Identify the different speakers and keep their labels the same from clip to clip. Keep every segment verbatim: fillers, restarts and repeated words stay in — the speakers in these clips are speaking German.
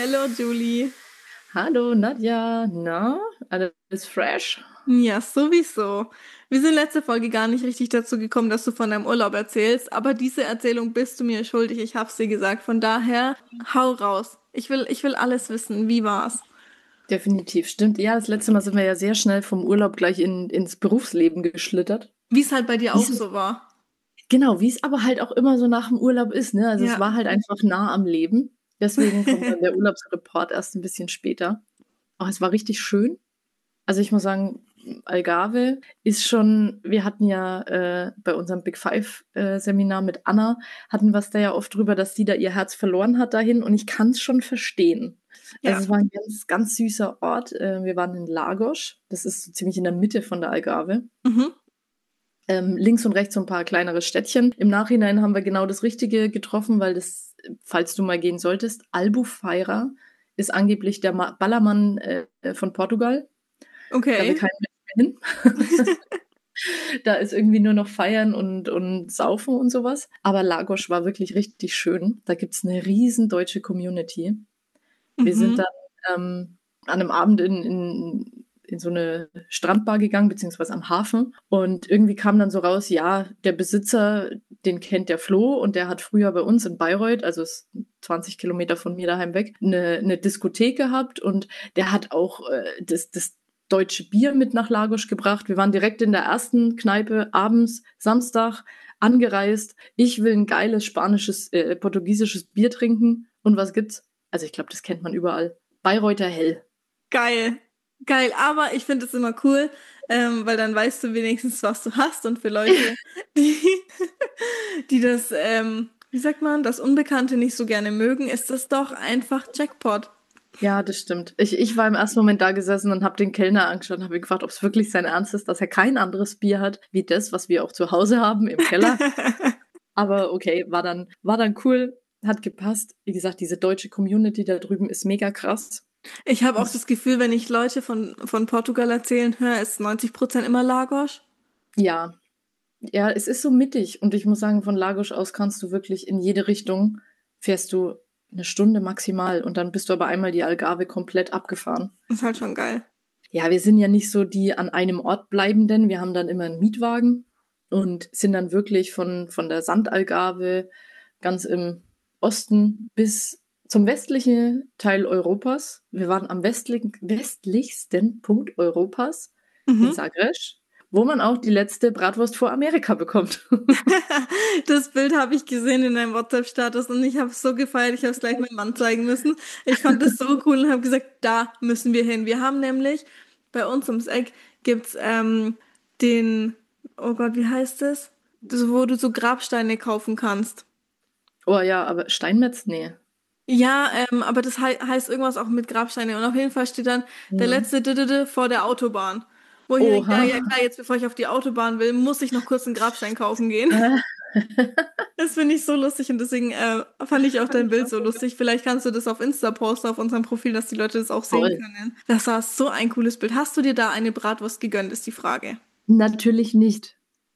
Speaker 1: Hello Julie.
Speaker 2: Hallo Nadja, na, alles fresh?
Speaker 1: Ja, sowieso. Wir sind letzte Folge gar nicht richtig dazu gekommen, dass du von deinem Urlaub erzählst, aber diese Erzählung bist du mir schuldig. Ich hab's dir gesagt. Von daher, hau raus. Ich will, ich will alles wissen. Wie war's?
Speaker 2: Definitiv, stimmt. Ja, das letzte Mal sind wir ja sehr schnell vom Urlaub gleich in, ins Berufsleben geschlittert.
Speaker 1: Wie es halt bei dir
Speaker 2: Wie
Speaker 1: auch
Speaker 2: es-
Speaker 1: so war.
Speaker 2: Genau, wie es aber halt auch immer so nach dem Urlaub ist, ne? Also es
Speaker 1: Ja.
Speaker 2: war halt einfach nah am Leben. Deswegen kommt dann der Urlaubsreport erst ein bisschen später. Aber es war richtig schön. Also ich muss sagen, Algarve ist schon, wir hatten ja äh, bei unserem Big Five äh, Seminar mit Anna, hatten wir es da ja oft drüber, dass sie da ihr Herz verloren hat dahin und ich kann es schon verstehen. Also
Speaker 1: Ja.
Speaker 2: es war ein ganz, ganz süßer Ort. Äh, wir waren in Lagos, das ist so ziemlich in der Mitte von der Algarve.
Speaker 1: Mhm.
Speaker 2: Ähm, links und rechts so ein paar kleinere Städtchen. Im Nachhinein haben wir genau das Richtige getroffen, weil das, falls du mal gehen solltest, Albufeira ist angeblich der Ma- Ballermann äh, von Portugal. Da will
Speaker 1: Okay.
Speaker 2: kein Mensch mehr hin. Da ist irgendwie nur noch Feiern und, und Saufen und sowas. Aber Lagos war wirklich richtig schön. Da gibt's eine riesen deutsche Community. Wir sind
Speaker 1: Mhm.
Speaker 2: dann ähm, an einem Abend in, in, in so eine Strandbar gegangen, beziehungsweise am Hafen. Und irgendwie kam dann so raus, ja, der Besitzer, den kennt der Flo und der hat früher bei uns in Bayreuth, also ist zwanzig Kilometer von mir daheim weg, eine, eine Diskothek gehabt und der hat auch äh, das, das deutsche Bier mit nach Lagos gebracht. Wir waren direkt in der ersten Kneipe abends, Samstag, angereist. Ich will ein geiles spanisches, äh, portugiesisches Bier trinken. Und was gibt's? Also ich glaube, das kennt man überall. Bayreuther Hell.
Speaker 1: Geil. Geil. Aber ich finde es immer cool, ähm, weil dann weißt du wenigstens, was du hast. Und für Leute, die, die das, ähm, wie sagt man, das Unbekannte nicht so gerne mögen, ist das doch einfach Jackpot.
Speaker 2: Ja, das stimmt. Ich, ich war im ersten Moment da gesessen und habe den Kellner angeschaut und habe ihn gefragt, ob es wirklich sein Ernst ist, dass er kein anderes Bier hat, wie das, was wir auch zu Hause haben im Keller. Aber okay, war dann, war dann cool, hat gepasst. Wie gesagt, diese deutsche Community da drüben ist mega krass.
Speaker 1: Ich habe auch
Speaker 2: Das,
Speaker 1: das Gefühl, wenn ich Leute von, von Portugal erzählen höre, ist neunzig Prozent immer Lagos.
Speaker 2: ja, ja, es ist so mittig. Und ich muss sagen, von Lagos aus kannst du wirklich in jede Richtung, fährst du eine Stunde maximal und dann bist du aber einmal die Algarve komplett abgefahren.
Speaker 1: Ist halt schon geil.
Speaker 2: Ja, wir sind ja nicht so die an einem Ort bleibenden. Wir haben dann immer einen Mietwagen und sind dann wirklich von, von der Sandalgarve ganz im Osten bis zum westlichen Teil Europas. Wir waren am westlichen, westlichsten Punkt Europas in
Speaker 1: Mhm.
Speaker 2: Zagreb, wo man auch die letzte Bratwurst vor Amerika bekommt.
Speaker 1: Das Bild habe ich gesehen in deinem WhatsApp-Status und ich habe es so gefeiert, ich habe es gleich meinem Mann zeigen müssen. Ich fand das so cool und habe gesagt, da müssen wir hin. Wir haben nämlich bei uns ums Eck gibt's ähm, den, oh Gott, wie heißt es? Das, wo du so Grabsteine kaufen kannst.
Speaker 2: Oh ja, aber Steinmetz? Nee.
Speaker 1: Ja, ähm, aber das hei heißt irgendwas auch mit Grabsteine. Und auf jeden Fall steht dann der
Speaker 2: Hm.
Speaker 1: letzte Didede vor der Autobahn. Wo ich mir denke, ja,
Speaker 2: Oha.
Speaker 1: ja klar, jetzt bevor ich auf die Autobahn will, muss ich noch kurz einen Grabstein kaufen gehen. Das finde ich so lustig und deswegen äh, fand ich auch dein Bild so lustig. Vielleicht kannst du das auf Insta posten, auf unserem Profil, dass die Leute das auch sehen
Speaker 2: Voll.
Speaker 1: können. Das war so ein cooles Bild. Hast du dir da eine Bratwurst gegönnt, ist die Frage.
Speaker 2: Natürlich nicht.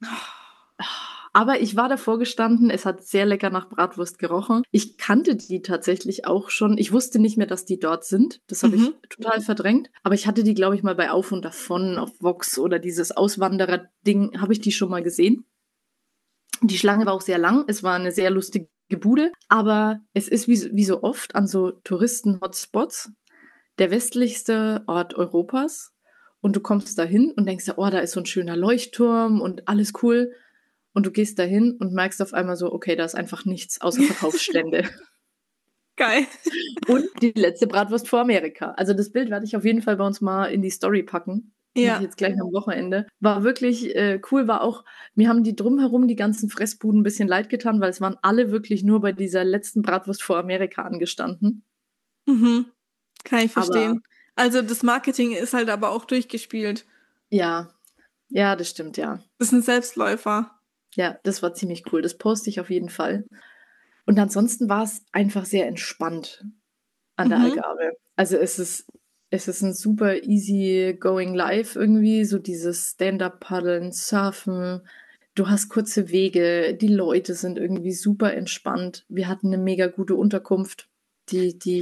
Speaker 2: Aber ich war davor gestanden, es hat sehr lecker nach Bratwurst gerochen. Ich kannte die tatsächlich auch schon. Ich wusste nicht mehr, dass die dort sind. Das habe
Speaker 1: Mhm.
Speaker 2: ich total verdrängt. Aber ich hatte die, glaube ich, mal bei Auf und Davon auf Vox oder dieses Auswanderer-Ding, habe ich die schon mal gesehen. Die Schlange war auch sehr lang. Es war eine sehr lustige Bude. Aber es ist wie, wie so oft an so Touristen-Hotspots der westlichste Ort Europas. Und du kommst da hin und denkst dir, oh, da ist so ein schöner Leuchtturm und alles cool. Und du gehst dahin und merkst auf einmal so, okay, da ist einfach nichts außer Verkaufsstände.
Speaker 1: Geil.
Speaker 2: Und die letzte Bratwurst vor Amerika. Also das Bild werde ich auf jeden Fall bei uns mal in die Story packen. Mache ich
Speaker 1: Ja.
Speaker 2: jetzt gleich am Wochenende. War wirklich äh, cool, war auch, mir haben die drumherum die ganzen Fressbuden ein bisschen leid getan, weil es waren alle wirklich nur bei dieser letzten Bratwurst vor Amerika angestanden.
Speaker 1: Mhm. Kann ich
Speaker 2: Aber
Speaker 1: verstehen. Also das Marketing ist halt aber auch durchgespielt.
Speaker 2: ja, ja, das stimmt, ja.
Speaker 1: Das ist ein Selbstläufer.
Speaker 2: Ja, das war ziemlich cool. Das poste ich auf jeden Fall. Und ansonsten war es einfach sehr entspannt an der
Speaker 1: Mhm.
Speaker 2: Algarve. Also es ist, es ist ein super easy going life irgendwie, so dieses Stand-up-Paddeln, Surfen. Du hast kurze Wege, die Leute sind irgendwie super entspannt. Wir hatten eine mega gute Unterkunft. Die, die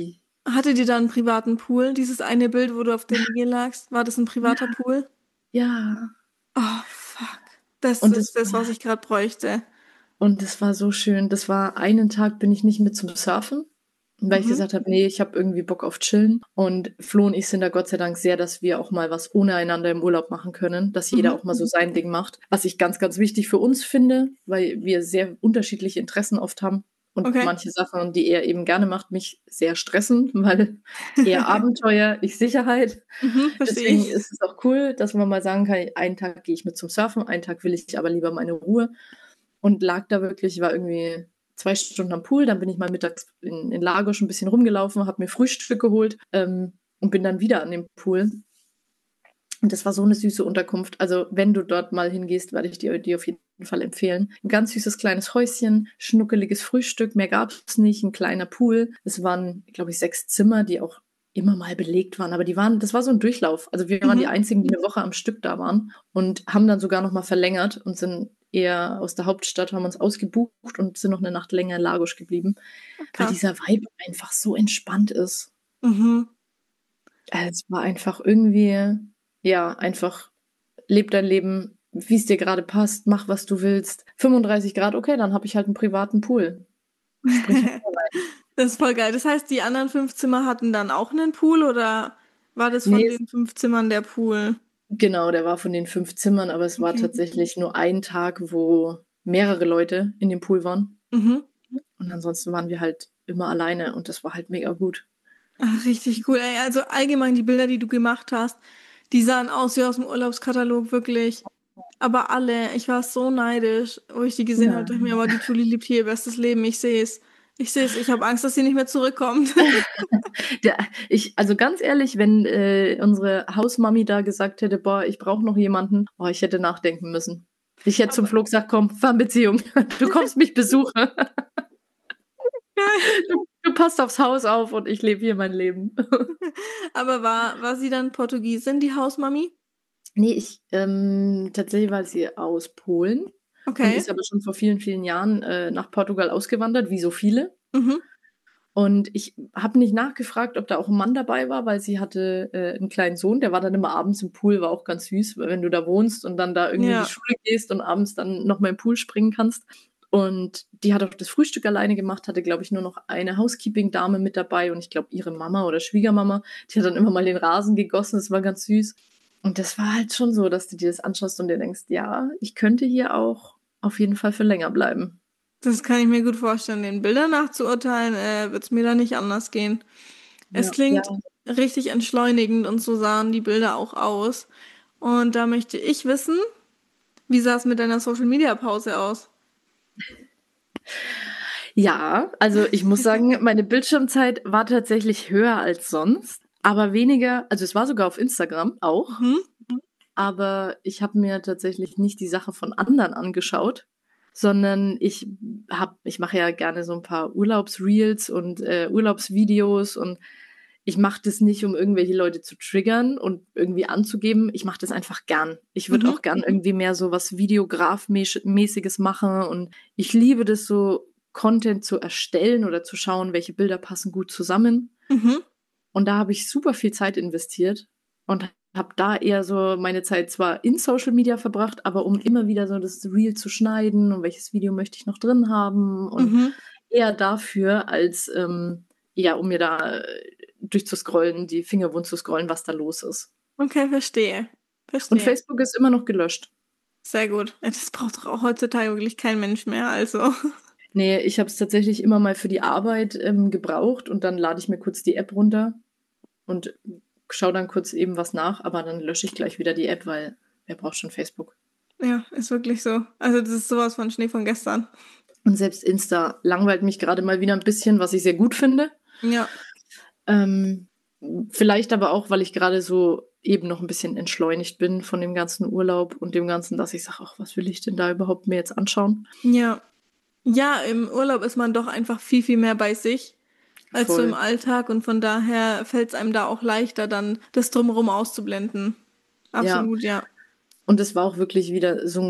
Speaker 1: Hattet ihr da einen privaten Pool? Dieses eine Bild, wo du auf der Liege lagst, war das ein privater
Speaker 2: Ja,
Speaker 1: Pool?
Speaker 2: ja.
Speaker 1: Oh, fuck. Das
Speaker 2: Und es
Speaker 1: ist das, was
Speaker 2: war,
Speaker 1: ich gerade bräuchte.
Speaker 2: und es war so schön. Das war einen Tag, bin ich nicht mit zum Surfen, weil ich
Speaker 1: Mhm.
Speaker 2: gesagt habe, nee, ich habe irgendwie Bock auf Chillen. Und Flo und ich sind da Gott sei Dank sehr, dass wir auch mal was ohne einander im Urlaub machen können, dass jeder
Speaker 1: Mhm.
Speaker 2: auch mal so sein Ding macht. Was ich ganz, ganz wichtig für uns finde, weil wir sehr unterschiedliche Interessen oft haben. Und
Speaker 1: Okay.
Speaker 2: manche Sachen, die er eben gerne macht, mich sehr stressen, weil er Abenteuer, ich Sicherheit.
Speaker 1: Mhm, verstehe
Speaker 2: Deswegen
Speaker 1: ich.
Speaker 2: ist es auch cool, dass man mal sagen kann, einen Tag gehe ich mit zum Surfen, einen Tag will ich aber lieber meine Ruhe. Und lag da wirklich, war irgendwie zwei Stunden am Pool, dann bin ich mal mittags in, in Lagos ein bisschen rumgelaufen, habe mir Frühstück geholt ähm, und bin dann wieder an dem Pool. Und das war so eine süße Unterkunft. Also wenn du dort mal hingehst, werde ich dir die auf jeden Fall empfehlen. Ein ganz süßes kleines Häuschen, schnuckeliges Frühstück, mehr gab es nicht, ein kleiner Pool. Es waren, glaube ich, sechs Zimmer, die auch immer mal belegt waren, aber die waren, das war so ein Durchlauf. Also wir waren die
Speaker 1: Mhm.
Speaker 2: einzigen, die eine Woche am Stück da waren und haben dann sogar noch mal verlängert und sind eher aus der Hauptstadt, haben uns ausgebucht und sind noch eine Nacht länger in Lagos geblieben, weil
Speaker 1: Krass.
Speaker 2: dieser Vibe einfach so entspannt ist.
Speaker 1: Mhm.
Speaker 2: Also es war einfach irgendwie, ja, einfach leb dein Leben, wie es dir gerade passt, mach, was du willst. fünfunddreißig Grad, okay, dann habe ich halt einen privaten Pool. Sprich mich da rein.
Speaker 1: Das ist voll geil. Das heißt, die anderen fünf Zimmer hatten dann auch einen Pool oder war das von
Speaker 2: Nee,
Speaker 1: den fünf Zimmern der Pool?
Speaker 2: genau, der war von den fünf Zimmern, aber es war
Speaker 1: Okay.
Speaker 2: tatsächlich nur ein Tag, wo mehrere Leute in dem Pool waren.
Speaker 1: Mhm.
Speaker 2: Und ansonsten waren wir halt immer alleine und das war halt mega gut.
Speaker 1: Ach, richtig cool. Ey, also allgemein die Bilder, die du gemacht hast, die sahen aus wie aus dem Urlaubskatalog, wirklich. Aber alle, ich war so neidisch, wo ich die gesehen habe,
Speaker 2: Ja.
Speaker 1: dachte ich mir, aber die Julie lebt hier ihr bestes Leben. Ich sehe es. Ich sehe es. Ich habe Angst, dass sie nicht mehr zurückkommt.
Speaker 2: Der, ich, also ganz ehrlich, wenn äh, unsere Hausmami da gesagt hätte, boah, ich brauche noch jemanden, boah, ich hätte nachdenken müssen. Ich hätte zum
Speaker 1: Aber
Speaker 2: Flo gesagt, komm, Fernbeziehung, du kommst mich besuchen. Du, du passt aufs Haus auf und ich lebe hier mein Leben.
Speaker 1: Aber war, war sie dann Portugiesin, die Hausmami?
Speaker 2: Nee, ich, ähm, tatsächlich war sie aus Polen und
Speaker 1: Okay.
Speaker 2: ist aber schon vor vielen, vielen Jahren äh, nach Portugal ausgewandert, wie so viele.
Speaker 1: Mhm.
Speaker 2: Und ich habe nicht nachgefragt, ob da auch ein Mann dabei war, weil sie hatte äh, einen kleinen Sohn, der war dann immer abends im Pool, war auch ganz süß, weil wenn du da wohnst und dann da irgendwie in die
Speaker 1: Ja.
Speaker 2: Schule gehst und abends dann noch mal im Pool springen kannst. Und die hat auch das Frühstück alleine gemacht, hatte, glaube ich, nur noch eine Housekeeping-Dame mit dabei und ich glaube, ihre Mama oder Schwiegermama, die hat dann immer mal den Rasen gegossen, das war ganz süß. Und das war halt schon so, dass du dir das anschaust und dir denkst, ja, ich könnte hier auch auf jeden Fall für länger bleiben.
Speaker 1: Das kann ich mir gut vorstellen. Den Bildern nach zu urteilen, äh, wird es mir da nicht anders gehen. Es
Speaker 2: Ja, ja.
Speaker 1: klingt richtig entschleunigend und so sahen die Bilder auch aus. Und da möchte ich wissen, wie sah es mit deiner Social Media Pause aus?
Speaker 2: Ja, also ich muss sagen, meine Bildschirmzeit war tatsächlich höher als sonst, aber weniger, also es war sogar auf Instagram auch,
Speaker 1: Mhm.
Speaker 2: aber ich habe mir tatsächlich nicht die Sache von anderen angeschaut, sondern ich hab, ich mache ja gerne so ein paar Urlaubsreels und äh, Urlaubsvideos und ich mache das nicht, um irgendwelche Leute zu triggern und irgendwie anzugeben. Ich mache das einfach gern. Ich würde
Speaker 1: Mhm.
Speaker 2: auch gern irgendwie mehr so was Videograf-mäßiges machen und ich liebe das so, Content zu erstellen oder zu schauen, welche Bilder passen gut zusammen.
Speaker 1: Mhm.
Speaker 2: Und da habe ich super viel Zeit investiert und habe da eher so meine Zeit zwar in Social Media verbracht, aber um immer wieder so das Reel zu schneiden und welches Video möchte ich noch drin haben und
Speaker 1: Mhm.
Speaker 2: eher dafür, als ähm, ja, um mir da äh, durchzuscrollen, die Finger wund zu scrollen, was da los ist.
Speaker 1: Okay, verstehe.
Speaker 2: Und
Speaker 1: Verstehe.
Speaker 2: Facebook ist immer noch gelöscht.
Speaker 1: Sehr gut. Ja, das braucht doch auch heutzutage wirklich kein Mensch mehr, also.
Speaker 2: Nee, ich habe es tatsächlich immer mal für die Arbeit ähm, gebraucht und dann lade ich mir kurz die App runter und schaue dann kurz eben was nach, aber dann lösche ich gleich wieder die App, weil wer braucht schon Facebook?
Speaker 1: Ja, ist wirklich so. Also, das ist sowas von Schnee von gestern.
Speaker 2: Und selbst Insta langweilt mich gerade mal wieder ein bisschen, was ich sehr gut finde.
Speaker 1: Ja.
Speaker 2: Ähm, vielleicht aber auch, weil ich gerade so eben noch ein bisschen entschleunigt bin von dem ganzen Urlaub und dem Ganzen, dass ich sage, ach, was will ich denn da überhaupt mir jetzt anschauen?
Speaker 1: Ja. Ja, im Urlaub ist man doch einfach viel, viel mehr bei sich als so im
Speaker 2: Voll.
Speaker 1: Alltag und von daher fällt es einem da auch leichter, dann das Drumherum auszublenden.
Speaker 2: Ja,
Speaker 1: Absolut, ja.
Speaker 2: und es war auch wirklich wieder so ein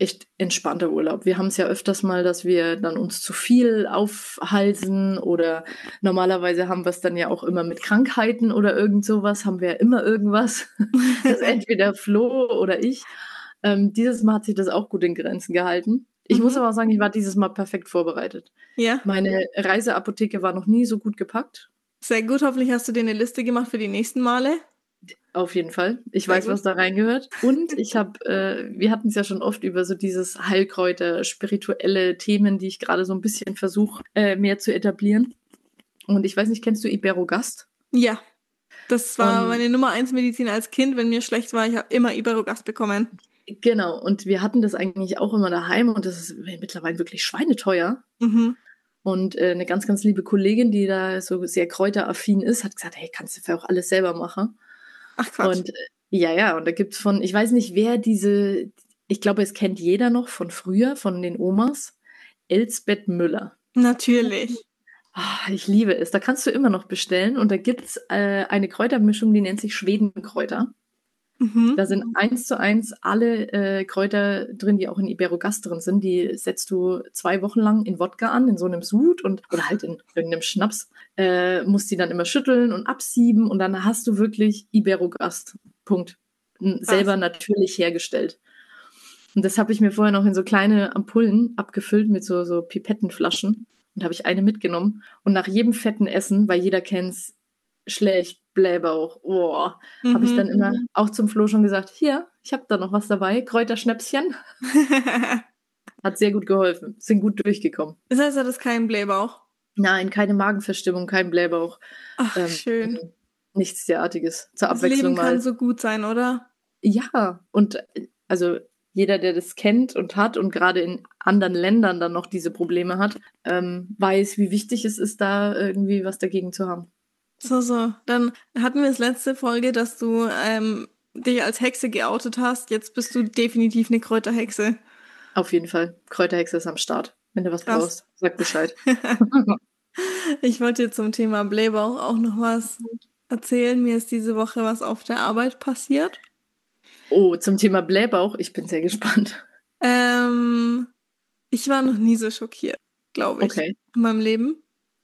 Speaker 2: echt entspannter Urlaub. Wir haben es ja öfters mal, dass wir dann uns zu viel aufhalsen oder normalerweise haben wir es dann ja auch immer mit Krankheiten oder irgend sowas, haben wir ja immer irgendwas, das entweder Flo oder ich. Ähm, dieses Mal hat sich das auch gut in Grenzen gehalten. Ich muss
Speaker 1: Mhm.
Speaker 2: aber auch sagen, ich war dieses Mal perfekt vorbereitet.
Speaker 1: Ja,
Speaker 2: Meine Reiseapotheke war noch nie so gut gepackt.
Speaker 1: sehr gut. Hoffentlich hast du dir eine Liste gemacht für die nächsten Male.
Speaker 2: Auf jeden Fall. Ich
Speaker 1: Sehr
Speaker 2: weiß,
Speaker 1: gut.
Speaker 2: was da reingehört. Und ich habe, äh, wir hatten es ja schon oft über so dieses Heilkräuter, spirituelle Themen, die ich gerade so ein bisschen versuche, äh, mehr zu etablieren. Und ich weiß nicht, kennst du Iberogast?
Speaker 1: Ja, das war
Speaker 2: Und
Speaker 1: meine Nummer eins Medizin als Kind. Wenn mir schlecht war, ich habe immer Iberogast bekommen.
Speaker 2: genau, und wir hatten das eigentlich auch immer daheim und das ist mittlerweile wirklich schweineteuer.
Speaker 1: Mhm.
Speaker 2: Und äh, eine ganz, ganz liebe Kollegin, die da so sehr kräuteraffin ist, hat gesagt, hey, kannst du für auch alles selber machen.
Speaker 1: Ach Quatsch.
Speaker 2: Und äh, ja, ja, und da gibt's von, ich weiß nicht, wer diese, ich glaube, es kennt jeder noch von früher, von den Omas, Elsbeth Müller.
Speaker 1: Natürlich.
Speaker 2: Ah, ich liebe es. Da kannst du immer noch bestellen und da gibt's äh, eine Kräutermischung, die nennt sich Schwedenkräuter.
Speaker 1: Mhm.
Speaker 2: Da sind eins zu eins alle äh, Kräuter drin, die auch in Iberogast drin sind. Die setzt du zwei Wochen lang in Wodka an, in so einem Sud und oder halt in irgendeinem Schnaps. Äh, musst die dann immer schütteln und absieben und dann hast du wirklich Iberogast. Punkt. N-
Speaker 1: Krass.
Speaker 2: Selber natürlich hergestellt. Und das habe ich mir vorher noch in so kleine Ampullen abgefüllt mit so, so Pipettenflaschen. Und habe ich eine mitgenommen. Und nach jedem fetten Essen, weil jeder kennt's, schlecht, Blähbauch, oh, habe ich
Speaker 1: Mhm.
Speaker 2: dann immer auch zum Flo schon gesagt, hier, ich habe da noch was dabei, Kräuterschnäpschen. Hat sehr gut geholfen. Sind gut durchgekommen.
Speaker 1: Das heißt, er hat keinen Blähbauch.
Speaker 2: Nein, keine Magenverstimmung, kein Blähbauch.
Speaker 1: Ach,
Speaker 2: Ähm,
Speaker 1: schön.
Speaker 2: nichts derartiges. Zur
Speaker 1: Das
Speaker 2: Abwechslung
Speaker 1: Leben kann
Speaker 2: mal.
Speaker 1: so gut sein, oder?
Speaker 2: Ja, und äh, also jeder, der das kennt und hat und gerade in anderen Ländern dann noch diese Probleme hat, ähm, weiß, wie wichtig es ist, da irgendwie was dagegen zu haben.
Speaker 1: So, so. Dann hatten wir das letzte Folge, dass du ähm, dich als Hexe geoutet hast. Jetzt bist du definitiv eine Kräuterhexe.
Speaker 2: Auf jeden Fall. Kräuterhexe ist am Start. Wenn du was
Speaker 1: Krass.
Speaker 2: brauchst, sag Bescheid.
Speaker 1: Ich wollte dir zum Thema Blähbauch auch noch was erzählen. Mir ist diese Woche was auf der Arbeit passiert.
Speaker 2: Oh, zum Thema Blähbauch, ich bin sehr gespannt.
Speaker 1: Ähm, Ich war noch nie so schockiert, glaube ich,
Speaker 2: Okay.
Speaker 1: in meinem Leben.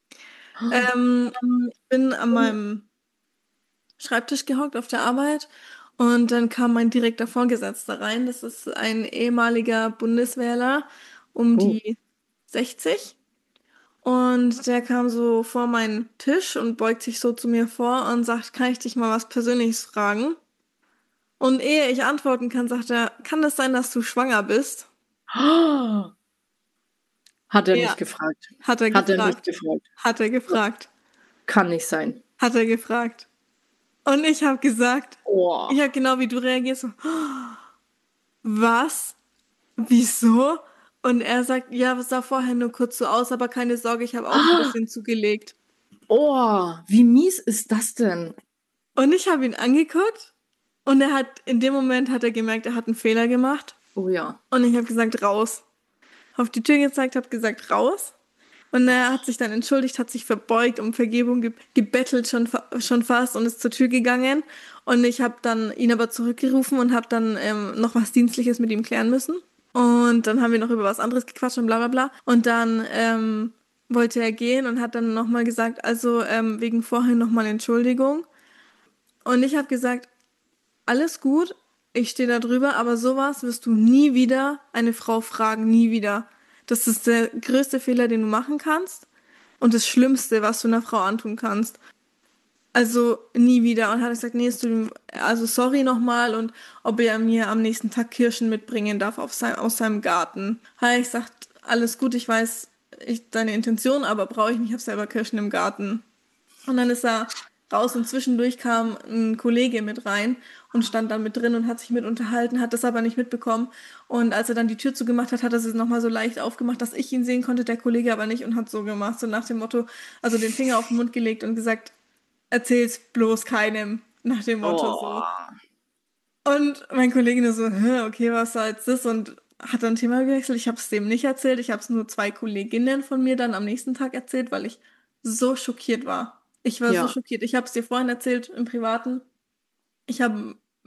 Speaker 1: Ähm, Ich bin an meinem Schreibtisch gehockt auf der Arbeit und dann kam mein direkter Vorgesetzter rein. Das ist ein ehemaliger Bundeswehrler um
Speaker 2: Oh.
Speaker 1: die sechzig. Und der kam so vor meinen Tisch und beugt sich so zu mir vor und sagt, kann ich dich mal was Persönliches fragen? Und ehe ich antworten kann, sagt er, kann es sein, dass du schwanger bist?
Speaker 2: Ah, hat er
Speaker 1: Ja,
Speaker 2: nicht gefragt.
Speaker 1: hat er
Speaker 2: Hat er nicht
Speaker 1: gefragt.
Speaker 2: gefragt.
Speaker 1: Hat er gefragt.
Speaker 2: Kann nicht sein.
Speaker 1: Hat er gefragt. Und ich habe gesagt,
Speaker 2: Oh.
Speaker 1: ich habe genau wie du reagierst, so, was? Wieso? Und er sagt, ja, es sah vorher nur kurz so aus, aber keine Sorge, ich habe auch ein
Speaker 2: Ah,
Speaker 1: bisschen zugelegt.
Speaker 2: oh, wie mies ist das denn?
Speaker 1: Und ich habe ihn angeguckt und er hat, in dem Moment hat er gemerkt, er hat einen Fehler gemacht.
Speaker 2: Oh ja.
Speaker 1: Und ich habe gesagt, raus. Auf die Tür gezeigt, habe gesagt, raus. Und er hat sich dann entschuldigt, hat sich verbeugt, um Vergebung ge gebettelt schon, fa schon fast und ist zur Tür gegangen. Und ich habe dann ihn aber zurückgerufen und habe dann ähm, noch was Dienstliches mit ihm klären müssen. Und dann haben wir noch über was anderes gequatscht und bla bla bla. Und dann ähm, wollte er gehen und hat dann nochmal gesagt, also ähm, wegen vorhin nochmal Entschuldigung. Und ich habe gesagt, alles gut, ich stehe da drüber, aber sowas wirst du nie wieder eine Frau fragen, nie wieder. Das ist der größte Fehler, den du machen kannst und das Schlimmste, was du einer Frau antun kannst. Also nie wieder. Und hat gesagt, nee, es tut ihm, also sorry nochmal und ob er mir am nächsten Tag Kirschen mitbringen darf auf sein, aus seinem Garten. Hat ich gesagt, alles gut, ich weiß ich, deine Intention, aber brauche ich nicht, ich habe selber Kirschen im Garten. Und dann ist er raus und zwischendurch kam ein Kollege mit rein und stand dann mit drin und hat sich mit unterhalten, hat das aber nicht mitbekommen. Und als er dann die Tür zugemacht hat, hat er sie nochmal so leicht aufgemacht, dass ich ihn sehen konnte, der Kollege aber nicht und hat so gemacht, so nach dem Motto, also den Finger auf den Mund gelegt und gesagt, erzähl's bloß keinem, nach dem Motto so.
Speaker 2: Oh.
Speaker 1: Und mein Kollege nur so, hä, okay, was war jetzt das? Und hat dann Thema gewechselt. Ich habe es dem nicht erzählt. Ich habe es nur zwei Kolleginnen von mir dann am nächsten Tag erzählt, weil ich so schockiert war. Ich war so
Speaker 2: Ja.
Speaker 1: schockiert. Ich habe es dir vorhin erzählt im Privaten. Ich habe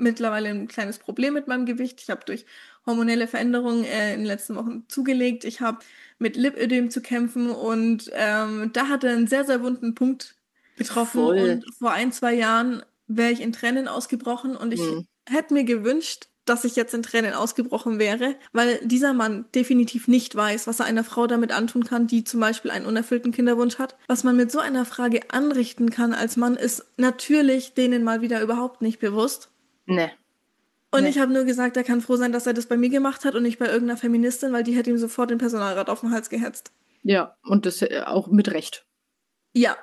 Speaker 1: mittlerweile ein kleines Problem mit meinem Gewicht. Ich habe durch hormonelle Veränderungen äh, in den letzten Wochen zugelegt. Ich habe mit Lipödem zu kämpfen und ähm, da hat er einen sehr, sehr wunden Punkt getroffen.
Speaker 2: Voll.
Speaker 1: Und vor ein, zwei Jahren wäre ich in Tränen ausgebrochen und ich
Speaker 2: Hm.
Speaker 1: hätte mir gewünscht, dass ich jetzt in Tränen ausgebrochen wäre, weil dieser Mann definitiv nicht weiß, was er einer Frau damit antun kann, die zum Beispiel einen unerfüllten Kinderwunsch hat. Was man mit so einer Frage anrichten kann als Mann, ist natürlich denen mal wieder überhaupt nicht bewusst.
Speaker 2: Ne,
Speaker 1: Und
Speaker 2: ne.
Speaker 1: ich habe nur gesagt, er kann froh sein, dass er das bei mir gemacht hat und nicht bei irgendeiner Feministin, weil die hätte ihm sofort den Personalrat auf den Hals gehetzt.
Speaker 2: Ja, und das äh, auch mit Recht.
Speaker 1: Ja,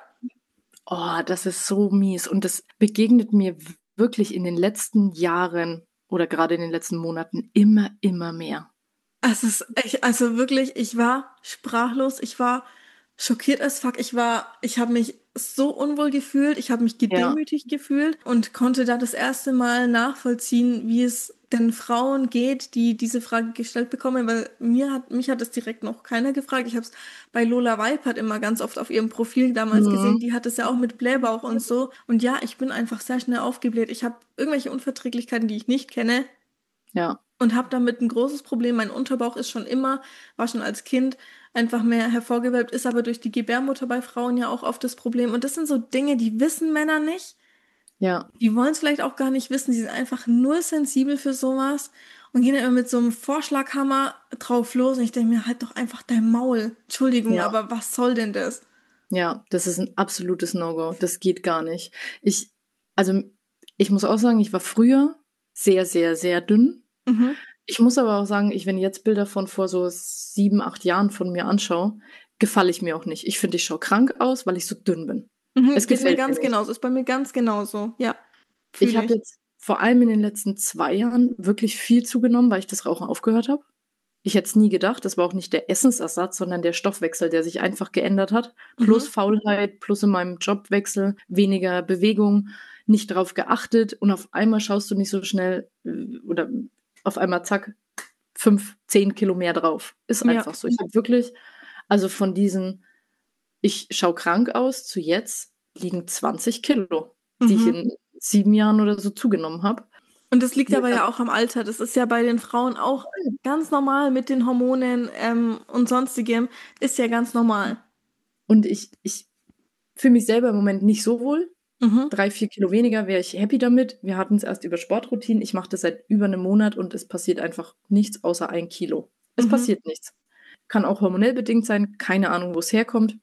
Speaker 2: Oh, das ist so mies. Und das begegnet mir w- wirklich in den letzten Jahren oder gerade in den letzten Monaten immer, immer mehr.
Speaker 1: es ist echt, also wirklich, ich war sprachlos, ich war schockiert as fuck, ich war, ich habe mich so unwohl gefühlt, ich habe mich
Speaker 2: Ja,
Speaker 1: gedemütigt gefühlt und konnte da das erste Mal nachvollziehen, wie es den Frauen geht, die diese Frage gestellt bekommen, weil mir hat, mich hat es direkt noch keiner gefragt. Ich habe es bei Lola Weipert immer ganz oft auf ihrem Profil damals gesehen,
Speaker 2: mhm.
Speaker 1: die hat es ja auch mit Blähbauch und so. Und ja, ich bin einfach sehr schnell aufgebläht. Ich habe irgendwelche Unverträglichkeiten, die ich nicht kenne.
Speaker 2: Ja,
Speaker 1: Und habe damit ein großes Problem. Mein Unterbauch ist schon immer, war schon als Kind einfach mehr hervorgewölbt, ist aber durch die Gebärmutter bei Frauen ja auch oft das Problem. Und das sind so Dinge, die wissen Männer nicht.
Speaker 2: ja,
Speaker 1: Die wollen es vielleicht auch gar nicht wissen. Die sind einfach null sensibel für sowas und gehen dann immer mit so einem Vorschlaghammer drauf los. Und ich denke mir, halt doch einfach dein Maul. Entschuldigung,
Speaker 2: ja,
Speaker 1: aber was soll denn das?
Speaker 2: ja, das ist ein absolutes No-Go. Das geht gar nicht. Ich, also, ich muss auch sagen, ich war früher sehr, sehr, sehr dünn.
Speaker 1: Mhm.
Speaker 2: Ich muss aber auch sagen, ich, wenn ich jetzt Bilder von vor so sieben, acht Jahren von mir anschaue, gefalle ich mir auch nicht. Ich finde, ich schaue krank aus, weil ich so dünn bin. Es
Speaker 1: Mhm. Geht mir
Speaker 2: gefällt mir
Speaker 1: ganz
Speaker 2: nicht.
Speaker 1: genauso. Ist bei mir ganz genauso. Ja,
Speaker 2: Ich
Speaker 1: fühle
Speaker 2: habe
Speaker 1: ich.
Speaker 2: jetzt vor allem in den letzten zwei Jahren wirklich viel zugenommen, weil ich das Rauchen aufgehört habe. Ich hätte es nie gedacht, das war auch nicht der Essensersatz, sondern der Stoffwechsel, der sich einfach geändert hat. Plus
Speaker 1: Mhm.
Speaker 2: Faulheit, plus in meinem Jobwechsel, weniger Bewegung, nicht drauf geachtet und auf einmal schaust du nicht so schnell äh, oder auf einmal zack, fünf, zehn Kilo mehr drauf. Ist
Speaker 1: Ja.
Speaker 2: einfach so. Ich habe wirklich, also von diesen, ich schaue krank aus, zu jetzt liegen zwanzig Kilo, die ich
Speaker 1: Mhm.
Speaker 2: in sieben Jahren oder so zugenommen habe.
Speaker 1: Und das liegt aber ja auch am Alter. Das ist ja bei den Frauen auch ganz normal mit den Hormonen ähm, und sonstigem. Ist ja ganz normal.
Speaker 2: Und ich, ich fühle mich selber im Moment nicht so wohl.
Speaker 1: Mhm.
Speaker 2: Drei, vier Kilo weniger wäre ich happy damit. Wir hatten es erst über Sportroutinen. Ich mache das seit über einem Monat und es passiert einfach nichts außer ein Kilo. Es
Speaker 1: Mhm.
Speaker 2: passiert nichts. Kann auch hormonell bedingt sein. Keine Ahnung, wo es herkommt.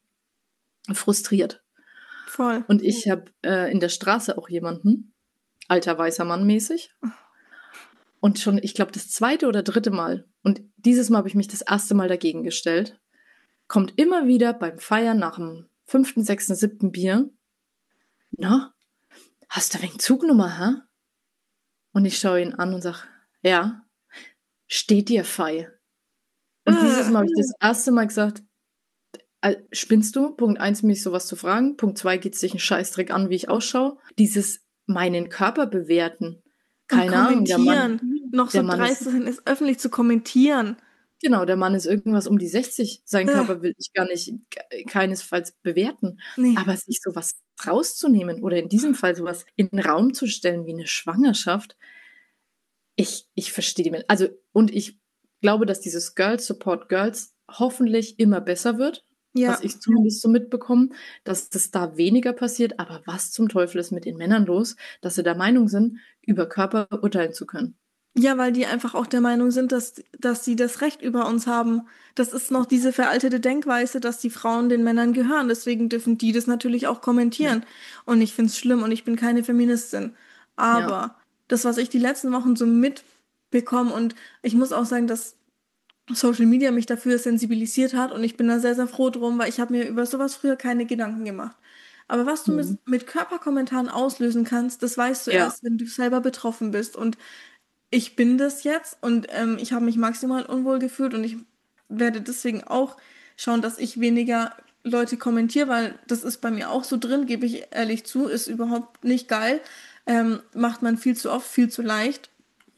Speaker 2: Frustriert.
Speaker 1: Voll.
Speaker 2: Und ich habe äh, in der Straße auch jemanden, alter weißer Mann mäßig. Und schon, ich glaube, das zweite oder dritte Mal, und dieses Mal habe ich mich das erste Mal dagegen gestellt, kommt immer wieder beim Feiern nach dem fünften, sechsten, siebten Bier, na, hast du ein wenig Zugnummer, hä? Und ich schaue ihn an und sage, ja, steht dir fei. Und dieses
Speaker 1: Äh.
Speaker 2: Mal habe ich das erste Mal gesagt, äh, spinnst du? Punkt eins, mich sowas zu fragen. Punkt zwei, geht es dich einen Scheißdreck an, wie ich ausschaue. Dieses meinen Körper bewerten.
Speaker 1: Und
Speaker 2: Keine Ahnung, der Mann,
Speaker 1: kommentieren. Noch so
Speaker 2: der Mann
Speaker 1: dreist
Speaker 2: ist
Speaker 1: zu sein, ist öffentlich zu kommentieren.
Speaker 2: Genau, der Mann ist irgendwas um die sechzig. Sein
Speaker 1: Äh.
Speaker 2: Körper will ich gar nicht ke keinesfalls bewerten.
Speaker 1: Nee.
Speaker 2: Aber sich so was rauszunehmen oder in diesem Fall so was in 'n Raum zu stellen wie 'ne Schwangerschaft, ich ich verstehe die Men also, und ich glaube, dass dieses Girls Support Girls hoffentlich immer besser wird, was
Speaker 1: Ja.
Speaker 2: ich zumindest so mitbekomme, dass das da weniger passiert. Aber was zum Teufel ist mit den Männern los, dass sie der Meinung sind, über Körper urteilen zu können?
Speaker 1: Ja, weil die einfach auch der Meinung sind, dass, dass sie das Recht über uns haben. Das ist noch diese veraltete Denkweise, dass die Frauen den Männern gehören. Deswegen dürfen die das natürlich auch
Speaker 2: Ja,
Speaker 1: kommentieren. Und ich finde es schlimm und ich bin keine Feministin.
Speaker 2: ja,
Speaker 1: Aber das, was ich die letzten Wochen so mitbekomme, und ich muss auch sagen, dass Social Media mich dafür sensibilisiert hat und ich bin da sehr, sehr froh drum, weil ich habe mir über sowas früher keine Gedanken gemacht. Aber was du mit,
Speaker 2: mhm.
Speaker 1: mit Körperkommentaren auslösen kannst, das weißt du
Speaker 2: Ja,
Speaker 1: erst, wenn du selber betroffen bist. Und ich bin das jetzt und ähm, ich habe mich maximal unwohl gefühlt und ich werde deswegen auch schauen, dass ich weniger Leute kommentiere, weil das ist bei mir auch so drin, gebe ich ehrlich zu, ist überhaupt nicht geil. Ähm, macht man viel zu oft, viel zu leicht.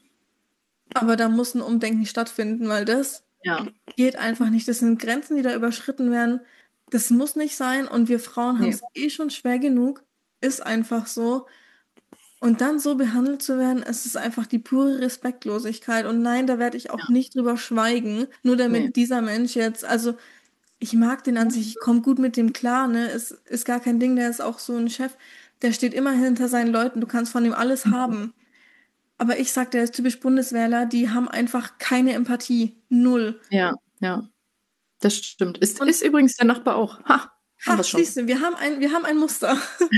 Speaker 1: Aber da muss ein Umdenken stattfinden, weil das
Speaker 2: ja,
Speaker 1: geht einfach nicht. Das sind Grenzen, die da überschritten werden. Das muss nicht sein und wir Frauen haben
Speaker 2: ne.
Speaker 1: es eh schon schwer genug. Ist einfach so. Und dann so behandelt zu werden, es ist einfach die pure Respektlosigkeit. Und nein, da werde ich auch
Speaker 2: Ja,
Speaker 1: nicht drüber schweigen, nur
Speaker 2: nee.
Speaker 1: damit dieser Mensch jetzt, also ich mag den an sich, ich komme gut mit dem klar, ne? Es ist gar kein Ding, der ist auch so ein Chef, der steht immer hinter seinen Leuten, du kannst von ihm alles haben. Aber ich sag, der ist typisch Bundeswehrler, die haben einfach keine Empathie. Null.
Speaker 2: Ja, ja, das stimmt. Ist,
Speaker 1: Und
Speaker 2: ist übrigens der Nachbar auch. Ha, haben
Speaker 1: ha,
Speaker 2: wir schon.
Speaker 1: siehst du, wir haben ein, wir haben ein Muster.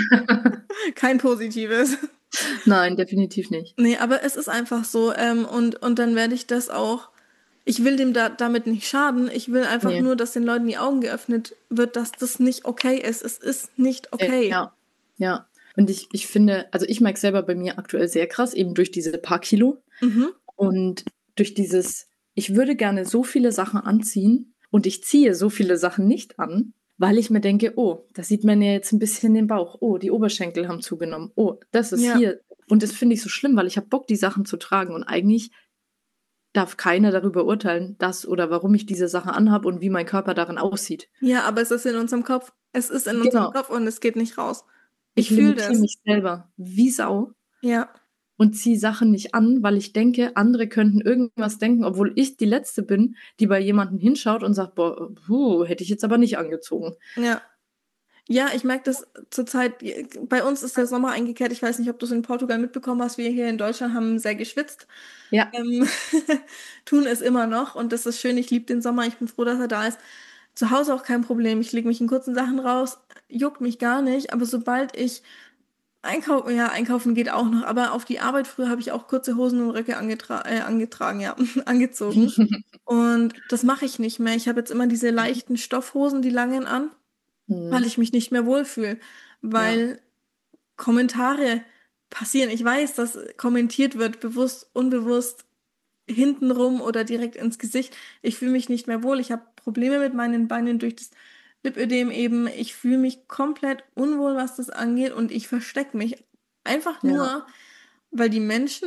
Speaker 1: Kein positives.
Speaker 2: Nein, definitiv nicht.
Speaker 1: Nee, aber es ist einfach so. Ähm, und, und dann werde ich das auch. Ich will dem da, damit nicht schaden. Ich will einfach
Speaker 2: Nee.
Speaker 1: nur, dass den Leuten die Augen geöffnet wird, dass das nicht okay ist. Es ist nicht
Speaker 2: Äh,
Speaker 1: okay.
Speaker 2: Ja, ja. Und ich, ich finde, also ich merke selber bei mir aktuell sehr krass, eben durch diese paar Kilo
Speaker 1: Mhm.
Speaker 2: und durch dieses, ich würde gerne so viele Sachen anziehen und ich ziehe so viele Sachen nicht an, weil ich mir denke, oh, da sieht man ja jetzt ein bisschen den Bauch. Oh, die Oberschenkel haben zugenommen. Oh, das ist
Speaker 1: Ja.
Speaker 2: hier. Und das finde ich so schlimm, weil ich habe Bock, die Sachen zu tragen. Und eigentlich darf keiner darüber urteilen, dass oder warum ich diese Sache anhabe und wie mein Körper darin aussieht.
Speaker 1: Ja, aber es ist in unserem Kopf. Es ist in unserem
Speaker 2: Genau.
Speaker 1: Kopf und es geht nicht raus.
Speaker 2: Ich
Speaker 1: Ich fühle
Speaker 2: limitiere
Speaker 1: das.
Speaker 2: mich selber wie Sau
Speaker 1: Ja.
Speaker 2: und ziehe Sachen nicht an, weil ich denke, andere könnten irgendwas denken, obwohl ich die Letzte bin, die bei jemandem hinschaut und sagt, boah, puh, hätte ich jetzt aber nicht angezogen.
Speaker 1: Ja. Ja, ich merke das zurzeit. Bei uns ist der Sommer eingekehrt. Ich weiß nicht, ob du es in Portugal mitbekommen hast. Wir hier in Deutschland haben sehr geschwitzt.
Speaker 2: Ja,
Speaker 1: Ähm, tun es immer noch. Und das ist schön. Ich liebe den Sommer. Ich bin froh, dass er da ist. Zu Hause auch kein Problem. Ich lege mich in kurzen Sachen raus. Juckt mich gar nicht. Aber sobald ich einkaufen, ja, einkaufen geht auch noch. Aber auf die Arbeit früher habe ich auch kurze Hosen und Röcke angetra äh, angetragen, ja, angezogen. Und das mache ich nicht mehr. Ich habe jetzt immer diese leichten Stoffhosen, die langen an, weil
Speaker 2: hm,
Speaker 1: ich mich nicht mehr wohlfühle.
Speaker 2: ja,
Speaker 1: Weil Kommentare passieren. Ich weiß, dass kommentiert wird, bewusst, unbewusst, hintenrum oder direkt ins Gesicht. Ich fühle mich nicht mehr wohl. Ich habe Probleme mit meinen Beinen durch das Lipödem eben. Ich fühle mich komplett unwohl, was das angeht und ich verstecke mich einfach
Speaker 2: ja,
Speaker 1: nur, weil die Menschen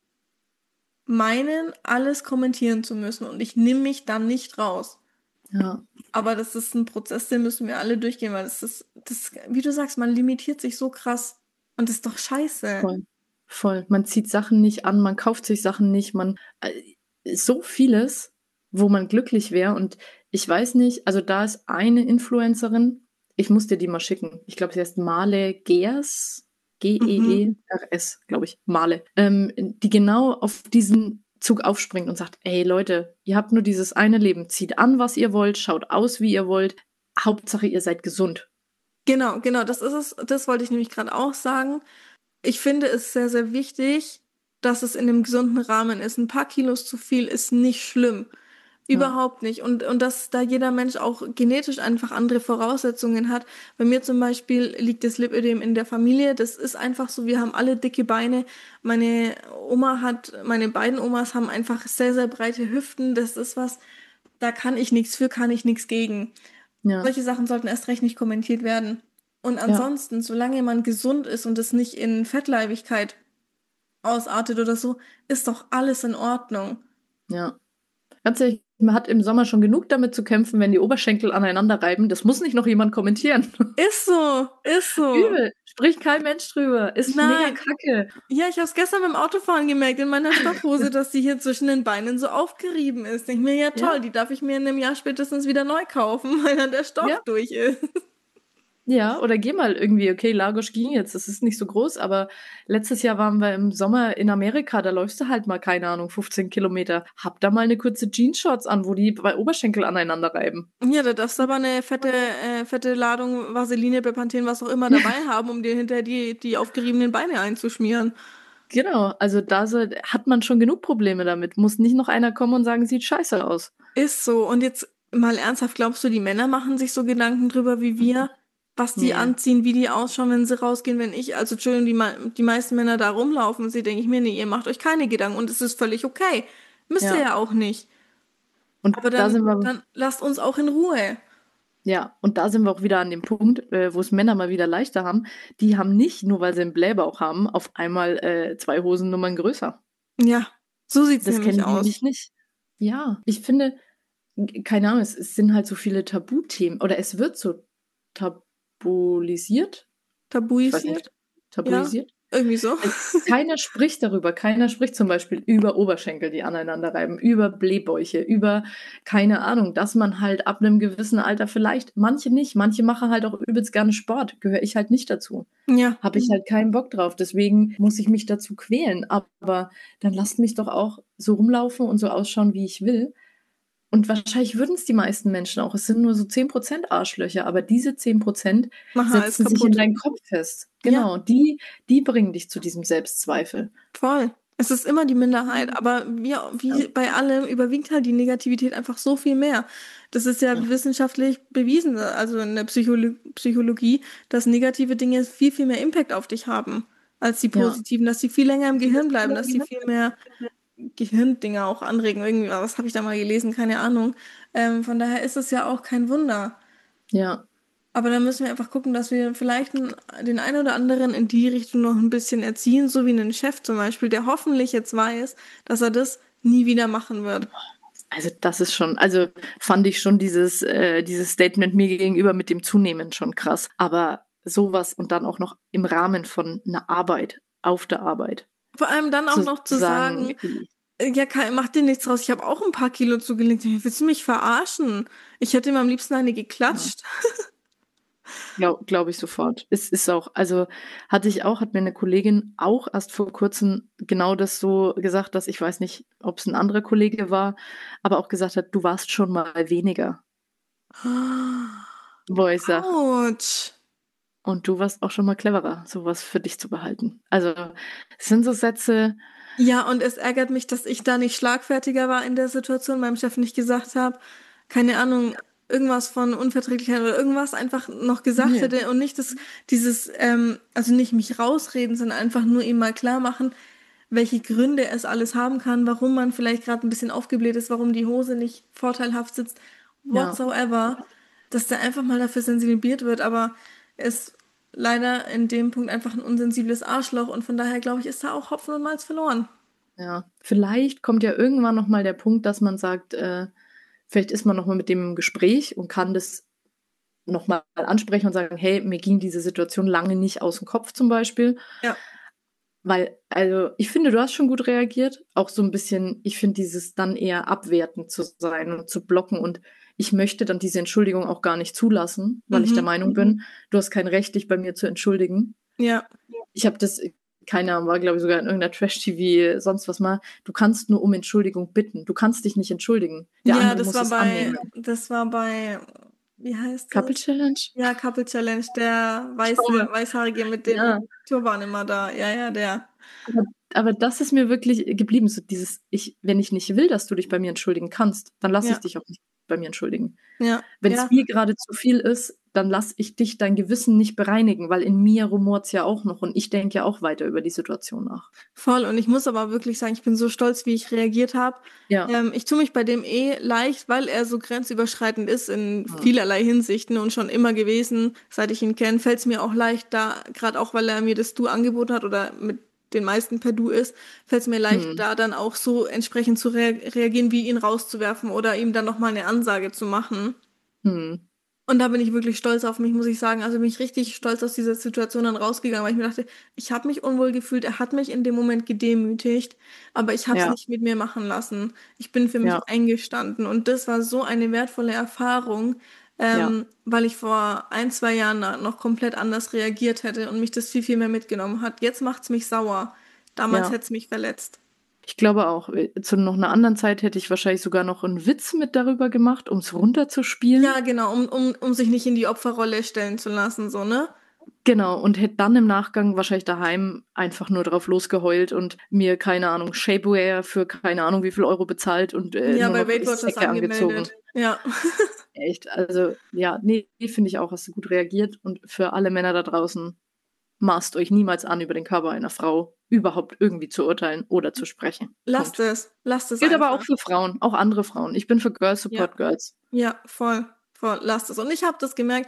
Speaker 1: meinen, alles kommentieren zu müssen und ich nehme mich dann nicht raus.
Speaker 2: ja,
Speaker 1: Aber das ist ein Prozess, den müssen wir alle durchgehen, weil das ist, das, wie du sagst, man limitiert sich so krass und das ist doch scheiße.
Speaker 2: voll, voll. Man zieht Sachen nicht an, man kauft sich Sachen nicht, man, äh, so vieles, wo man glücklich wäre und ich weiß nicht, also da ist eine Influencerin, ich muss dir die mal schicken. Ich glaube, sie heißt Male Geers,
Speaker 1: Mhm.
Speaker 2: G E E R S, glaube ich, Male, ähm, die genau auf diesen Zug aufspringt und sagt, ey Leute, ihr habt nur dieses eine Leben, zieht an, was ihr wollt, schaut aus, wie ihr wollt, Hauptsache ihr seid gesund.
Speaker 1: Genau, genau, das ist es. Das wollte ich nämlich gerade auch sagen. Ich finde es sehr, sehr wichtig, dass es in einem gesunden Rahmen ist. Ein paar Kilos zu viel ist nicht schlimm.
Speaker 2: Ja,
Speaker 1: Überhaupt nicht. Und, und dass da jeder Mensch auch genetisch einfach andere Voraussetzungen hat. Bei mir zum Beispiel liegt das Lipödem in der Familie. Das ist einfach so. Wir haben alle dicke Beine. Meine Oma hat, meine beiden Omas haben einfach sehr, sehr breite Hüften. Das ist was, da kann ich nichts für, kann ich nichts gegen.
Speaker 2: ja,
Speaker 1: Solche Sachen sollten erst recht nicht kommentiert werden. Und
Speaker 2: ja,
Speaker 1: ansonsten, solange man gesund ist und es nicht in Fettleibigkeit ausartet oder so, ist doch alles in Ordnung.
Speaker 2: ja. Ganz ehrlich, man hat im Sommer schon genug damit zu kämpfen, wenn die Oberschenkel aneinander reiben. Das muss nicht noch jemand kommentieren.
Speaker 1: Ist so, ist so.
Speaker 2: Übel. Spricht kein Mensch drüber. Ist mega
Speaker 1: Nein.
Speaker 2: kacke.
Speaker 1: Ja, ich habe es gestern beim Autofahren gemerkt in meiner Stoffhose, dass die hier zwischen den Beinen so aufgerieben ist. Denk mir, ja
Speaker 2: Ja,
Speaker 1: toll, die darf ich mir in einem Jahr spätestens wieder neu kaufen, weil dann der Stoff
Speaker 2: ja.
Speaker 1: durch ist.
Speaker 2: Ja, oder geh mal irgendwie, okay, Lagos ging jetzt, das ist nicht so groß, aber letztes Jahr waren wir im Sommer in Amerika, da läufst du halt mal, keine Ahnung, fünfzehn Kilometer. Hab da mal eine kurze Jeansshorts an, wo die bei Oberschenkel aneinander reiben.
Speaker 1: Ja, da darfst du aber eine fette, äh, fette Ladung Vaseline, Bepanthen, was auch immer dabei haben, um dir hinterher die, die aufgeriebenen Beine einzuschmieren.
Speaker 2: Genau, also da so, hat man schon genug Probleme damit. Muss nicht noch einer kommen und sagen, sieht scheiße aus.
Speaker 1: Ist so. Und jetzt mal ernsthaft, glaubst du, die Männer machen sich so Gedanken drüber wie wir, was die
Speaker 2: Nee,
Speaker 1: anziehen, wie die ausschauen, wenn sie rausgehen, wenn ich, also Entschuldigung, die, mei- die meisten Männer da rumlaufen, sie denke ich mir, nee, ihr macht euch keine Gedanken und es ist völlig okay. Müsst ihr
Speaker 2: ja.
Speaker 1: ja auch nicht.
Speaker 2: Und
Speaker 1: Aber
Speaker 2: da
Speaker 1: dann,
Speaker 2: sind wir,
Speaker 1: dann lasst uns auch in Ruhe.
Speaker 2: ja, und da sind wir auch wieder an dem Punkt, äh, wo es Männer mal wieder leichter haben. Die haben nicht, nur weil sie einen Blähbauch haben, auf einmal äh, zwei Hosennummern größer.
Speaker 1: Ja, so sieht's
Speaker 2: Das
Speaker 1: nämlich
Speaker 2: kennen die
Speaker 1: aus.
Speaker 2: nämlich nicht. Ja, ich finde, keine Ahnung, es, es sind halt so viele Tabuthemen oder es wird so tabuisiert. Ich weiß nicht,
Speaker 1: Tabuisiert? Ja,
Speaker 2: tabuisiert.
Speaker 1: irgendwie so.
Speaker 2: Äh, keiner spricht darüber. Keiner spricht zum Beispiel über Oberschenkel, die aneinander reiben, über Blähbäuche, über, keine Ahnung, dass man halt ab einem gewissen Alter vielleicht, manche nicht, manche machen halt auch übelst gerne Sport, gehöre ich halt nicht dazu.
Speaker 1: Ja,
Speaker 2: Habe ich halt keinen Bock drauf, deswegen muss ich mich dazu quälen. Aber dann lasst mich doch auch so rumlaufen und so ausschauen, wie ich will. Und wahrscheinlich würden es die meisten Menschen auch. Es sind nur so zehn Prozent Arschlöcher, aber diese zehn Prozent
Speaker 1: mach alles
Speaker 2: setzen sich in
Speaker 1: kaputt.
Speaker 2: deinen Kopf fest.
Speaker 1: Ja,
Speaker 2: Genau, die, die bringen dich zu diesem Selbstzweifel.
Speaker 1: voll. Es ist immer die Minderheit, aber wie,
Speaker 2: Ja,
Speaker 1: wie bei allem überwiegt halt die Negativität einfach so viel mehr. Das ist ja
Speaker 2: ja,
Speaker 1: wissenschaftlich bewiesen, also in der Psycholo Psychologie, dass negative Dinge viel, viel mehr Impact auf dich haben als die
Speaker 2: ja,
Speaker 1: positiven, dass sie viel länger im Gehirn bleiben, dass sie viel mehr Gehirndinger auch anregen. Irgendwie, was habe ich da mal gelesen? Keine Ahnung. Ähm, von daher ist es ja auch kein Wunder.
Speaker 2: ja.
Speaker 1: Aber dann müssen wir einfach gucken, dass wir vielleicht n- den einen oder anderen in die Richtung noch ein bisschen erziehen, so wie einen Chef zum Beispiel, der hoffentlich jetzt weiß, dass er das nie wieder machen wird.
Speaker 2: Also das ist schon, also fand ich schon dieses, äh, dieses Statement mir gegenüber mit dem Zunehmen schon krass. Aber sowas und dann auch noch im Rahmen von einer Arbeit, auf der Arbeit,
Speaker 1: Vor allem dann auch
Speaker 2: zu
Speaker 1: noch zu
Speaker 2: sagen,
Speaker 1: sagen, äh, ja, Kai, mach dir nichts draus, ich habe auch ein paar Kilo zugelegt. Willst du mich verarschen? Ich hätte ihm am liebsten eine
Speaker 2: ja,
Speaker 1: geklatscht.
Speaker 2: glaube glaub ich sofort. Es ist auch, also hatte ich auch, hat mir eine Kollegin auch erst vor kurzem genau das so gesagt, dass ich weiß nicht, ob es ein anderer Kollege war, aber auch gesagt hat, du warst schon mal weniger. Wo ich sage,
Speaker 1: Autsch.
Speaker 2: und du warst auch schon mal cleverer, sowas für dich zu behalten. Also es sind so Sätze,
Speaker 1: Ja, und es ärgert mich, dass ich da nicht schlagfertiger war in der Situation, meinem Chef nicht gesagt habe, keine Ahnung, irgendwas von Unverträglichkeit oder irgendwas einfach noch gesagt
Speaker 2: nee,
Speaker 1: hätte und nicht das, dieses, ähm, also nicht mich rausreden, sondern einfach nur ihm mal klar machen, welche Gründe es alles haben kann, warum man vielleicht gerade ein bisschen aufgebläht ist, warum die Hose nicht vorteilhaft sitzt,
Speaker 2: ja,
Speaker 1: whatsoever, dass der einfach mal dafür sensibilisiert wird, aber er ist leider in dem Punkt einfach ein unsensibles Arschloch und von daher glaube ich, ist da auch Hopfen und Malz verloren.
Speaker 2: ja. Vielleicht kommt ja irgendwann noch mal der Punkt, dass man sagt, äh, vielleicht ist man noch mal mit dem im Gespräch und kann das noch mal ansprechen und sagen: „Hey, mir ging diese Situation lange nicht aus dem Kopf“, zum Beispiel.
Speaker 1: Ja,
Speaker 2: Weil, also, ich finde, du hast schon gut reagiert. Auch so ein bisschen, ich finde dieses dann eher abwertend zu sein und zu blocken, und ich möchte dann diese Entschuldigung auch gar nicht zulassen, weil ich der
Speaker 1: mhm,
Speaker 2: Meinung bin, du hast kein Recht, dich bei mir zu entschuldigen.
Speaker 1: ja,
Speaker 2: Ich habe das, keine Ahnung, war, glaube ich, sogar in irgendeiner Trash-T V, sonst was mal. Du kannst nur um Entschuldigung bitten. Du kannst dich nicht entschuldigen. Der
Speaker 1: ja,
Speaker 2: andere
Speaker 1: das
Speaker 2: muss
Speaker 1: war
Speaker 2: es
Speaker 1: bei,
Speaker 2: annehmen.
Speaker 1: das war bei, wie heißt
Speaker 2: Couple
Speaker 1: das?
Speaker 2: Challenge?
Speaker 1: Ja, Couple Challenge, der
Speaker 2: Schau
Speaker 1: weiße,
Speaker 2: mal.
Speaker 1: weißhaarige mit dem
Speaker 2: Ja.
Speaker 1: Turban immer da. Ja, ja, der.
Speaker 2: Aber aber das ist mir wirklich geblieben, so dieses, ich, wenn ich nicht will, dass du dich bei mir entschuldigen kannst, dann lasse ich
Speaker 1: Ja,
Speaker 2: dich auch nicht bei mir entschuldigen.
Speaker 1: ja,
Speaker 2: Wenn es
Speaker 1: ja.
Speaker 2: mir gerade zu viel ist, dann lasse ich dich dein Gewissen nicht bereinigen, weil in mir rumort's ja auch noch und ich denke ja auch weiter über die Situation nach.
Speaker 1: Voll. Und ich muss aber wirklich sagen, ich bin so stolz, wie ich reagiert habe.
Speaker 2: Ja.
Speaker 1: Ähm, ich tue mich bei dem eh leicht, weil er so grenzüberschreitend ist in
Speaker 2: Mhm.
Speaker 1: vielerlei Hinsichten und schon immer gewesen, seit ich ihn kenne, fällt es mir auch leicht, da, gerade auch weil er mir das Du angeboten hat oder mit den meisten per Du ist, fällt es mir leicht,
Speaker 2: Mhm.
Speaker 1: da dann auch so entsprechend zu rea reagieren, wie ihn rauszuwerfen oder ihm dann nochmal eine Ansage zu machen.
Speaker 2: Mhm.
Speaker 1: Und da bin ich wirklich stolz auf mich, muss ich sagen. Also bin ich richtig stolz aus dieser Situation dann rausgegangen, weil ich mir dachte, ich habe mich unwohl gefühlt, er hat mich in dem Moment gedemütigt, aber ich habe es
Speaker 2: Ja,
Speaker 1: nicht mit mir machen lassen. Ich bin für
Speaker 2: ja,
Speaker 1: mich eingestanden und das war so eine wertvolle Erfahrung,
Speaker 2: ja,
Speaker 1: ähm, weil ich vor ein, zwei Jahren da noch komplett anders reagiert hätte und mich das viel, viel mehr mitgenommen hat. Jetzt macht's mich sauer. Damals
Speaker 2: ja.
Speaker 1: hätte es mich verletzt.
Speaker 2: Ich glaube auch, äh, zu noch einer anderen Zeit hätte ich wahrscheinlich sogar noch einen Witz mit darüber gemacht, um's
Speaker 1: Ja,
Speaker 2: runterzuspielen.
Speaker 1: genau, um, um, um sich nicht in die Opferrolle stellen zu lassen, so, ne?
Speaker 2: Genau, und hätte dann im Nachgang wahrscheinlich daheim einfach nur drauf losgeheult und mir, keine Ahnung, Shapewear für keine Ahnung wie viel Euro bezahlt und, äh,
Speaker 1: Ja,
Speaker 2: nur
Speaker 1: bei
Speaker 2: noch
Speaker 1: Weight Watchers
Speaker 2: Säcke angezogen.
Speaker 1: angemeldet. Ja.
Speaker 2: Echt, also, ja, ne, finde ich auch, hast du gut reagiert, und für alle Männer da draußen, maßt euch niemals an, über den Körper einer Frau überhaupt irgendwie zu urteilen oder zu sprechen.
Speaker 1: Lasst
Speaker 2: Punkt.
Speaker 1: es. Lasst es
Speaker 2: Gilt aber auch
Speaker 1: einfach.
Speaker 2: für Frauen, auch andere Frauen. Ich bin für Girls
Speaker 1: Ja.
Speaker 2: Support Girls.
Speaker 1: Ja, voll. Voll. Lasst es. Und ich habe das gemerkt,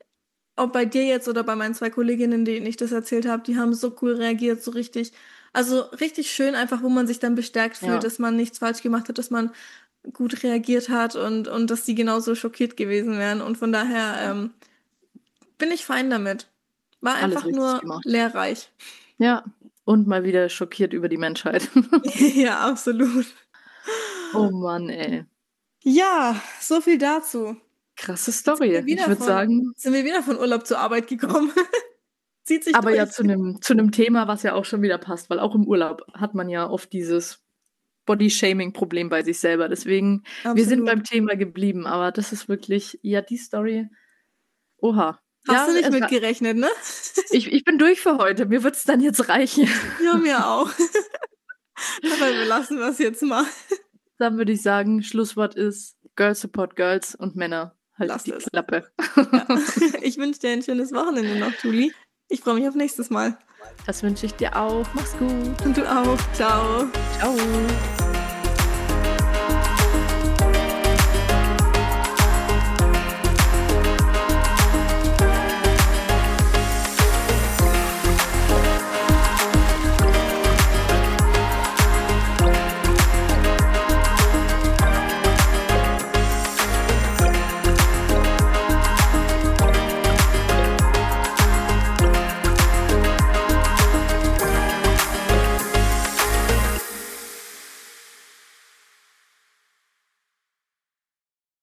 Speaker 1: ob bei dir jetzt oder bei meinen zwei Kolleginnen, denen ich das erzählt habe, die haben so cool reagiert, so richtig, also richtig schön einfach, wo man sich dann bestärkt fühlt,
Speaker 2: Ja,
Speaker 1: dass man nichts falsch gemacht hat, dass man gut reagiert hat und, und dass die genauso schockiert gewesen wären. Und von daher
Speaker 2: ja.
Speaker 1: ähm, bin ich fein damit. War
Speaker 2: Alles
Speaker 1: einfach
Speaker 2: richtig
Speaker 1: nur
Speaker 2: gemacht.
Speaker 1: lehrreich.
Speaker 2: Ja, und mal wieder schockiert über die Menschheit.
Speaker 1: Ja, absolut.
Speaker 2: Oh Mann, ey.
Speaker 1: Ja, so viel dazu.
Speaker 2: Krasse
Speaker 1: Jetzt sind
Speaker 2: Story.
Speaker 1: wir
Speaker 2: Ich
Speaker 1: wieder
Speaker 2: würde
Speaker 1: von,
Speaker 2: sagen,
Speaker 1: sind wir wieder von Urlaub zur Arbeit gekommen. Zieht sich
Speaker 2: aber ja
Speaker 1: durch.
Speaker 2: zu einem zu einem Thema, was ja auch schon wieder passt, weil auch im Urlaub hat man ja oft dieses Body-Shaming-Problem bei sich selber. Deswegen, wir sind
Speaker 1: Absolut.
Speaker 2: beim Thema geblieben, aber das ist wirklich, ja, die Story. Oha.
Speaker 1: Hast
Speaker 2: Ja,
Speaker 1: du nicht
Speaker 2: es,
Speaker 1: mit gerechnet, ne?
Speaker 2: ich, ich bin durch für heute. Mir wird es dann jetzt reichen.
Speaker 1: Ja, mir auch. Dabei belassen wir es jetzt mal.
Speaker 2: Dann würde ich sagen, Schlusswort ist Girls support Girls und Männer halt
Speaker 1: Lasst
Speaker 2: die
Speaker 1: es.
Speaker 2: Klappe.
Speaker 1: Ja. Ich wünsche dir ein schönes Wochenende noch, Julie. Ich freue mich auf nächstes Mal.
Speaker 2: Das wünsche ich dir auch. Mach's gut.
Speaker 1: Und du auch. Ciao.
Speaker 2: Ciao.